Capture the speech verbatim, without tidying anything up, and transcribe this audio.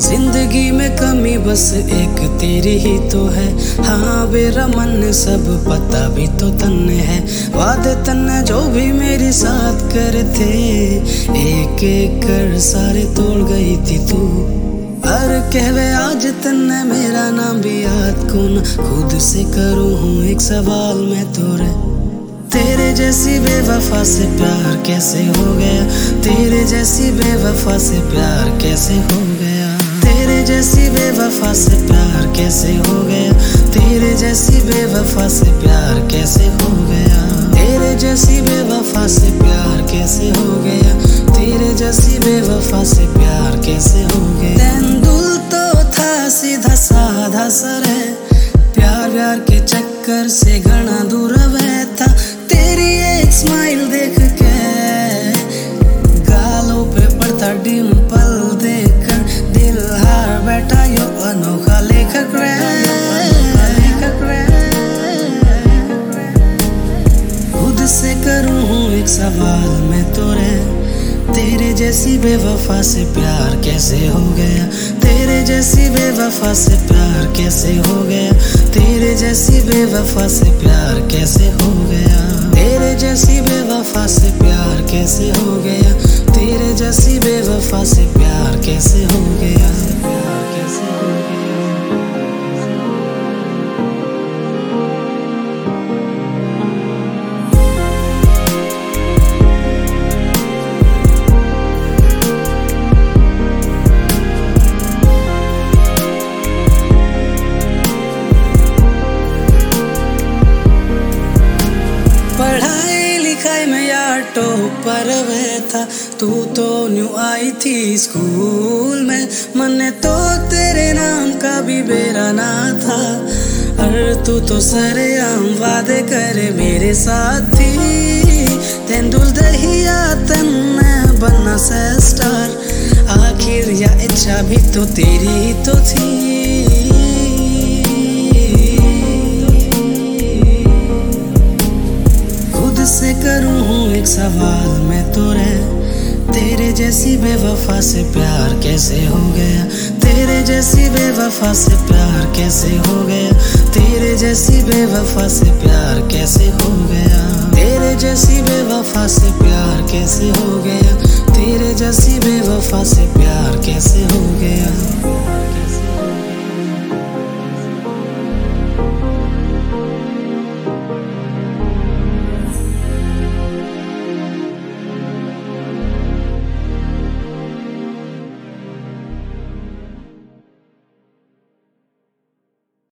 जिंदगी में कमी बस एक तेरी ही तो है। हाँ मेरा मन सब पता भी तो तन्ने है। वादे तन्ने जो भी मेरे साथ करे थे, एक एक कर सारे तोड़ गई थी तू। अरे कहवे आज तन्ने मेरा नाम भी याद कौन, खुद से करूँ हूँ एक सवाल मैं तोरे। तेरे जैसी बेवफा से प्यार कैसे हो गया, तेरे जैसी बेवफा से प्यार कैसे हो गया, तेरे जैसी बेवफा से प्यार कैसे हो गया, तेरे जैसी बेवफा से प्यार कैसे हो गया, तेरे जैसी बेवफा से प्यार कैसे हो गया, तेरे जैसी बेवफा से प्यार कैसे हो गया। तेंदुल तो था सीधा साधा सर है, प्यार प्यार के चक्कर से घना दूर था। तेरी एक स्माइल देख के गालों पे पड़ता डिम्पल देखकर दिल हार बैठा यो अनोखा लेखक रे। खुद से करूँ हूँ एक सवाल मैं तोरे, तेरे जैसी बेवफा से प्यार कैसे हो गया, तेरे जैसी बेवफा से प्यार कैसे हो गया, तेरे जैसी बेवफा से प्यार कैसे हो गया, तेरे जैसी बेवफा से प्यार कैसे हो गया, तेरे जैसी बेवफा से प्यार कैसे हो गया, प्यार कैसे हो गया। पढ़ाई लिखाई में यार टॉपर वे था, तू तो न्यू आई थी स्कूल में। मन तो तेरे नाम का भी बेरा ना था, और तू तो सरेआम वादे करे मेरे साथ थी। तेंदुल दहिया तन्ने बनना से स्टार, आखिर या इच्छा भी तो तेरी ही तो थी। से करूँ हूँ एक सवाल मैं तोरे, तेरे जैसी बेवफा से प्यार कैसे हो गया, तेरे जैसी बेवफा से प्यार कैसे हो गया, तेरे जैसी बेवफा से प्यार कैसे हो गया, तेरे जैसी बेवफा से प्यार कैसे हो गया, तेरे जैसी बेवफा से प्यार कैसे हो गया।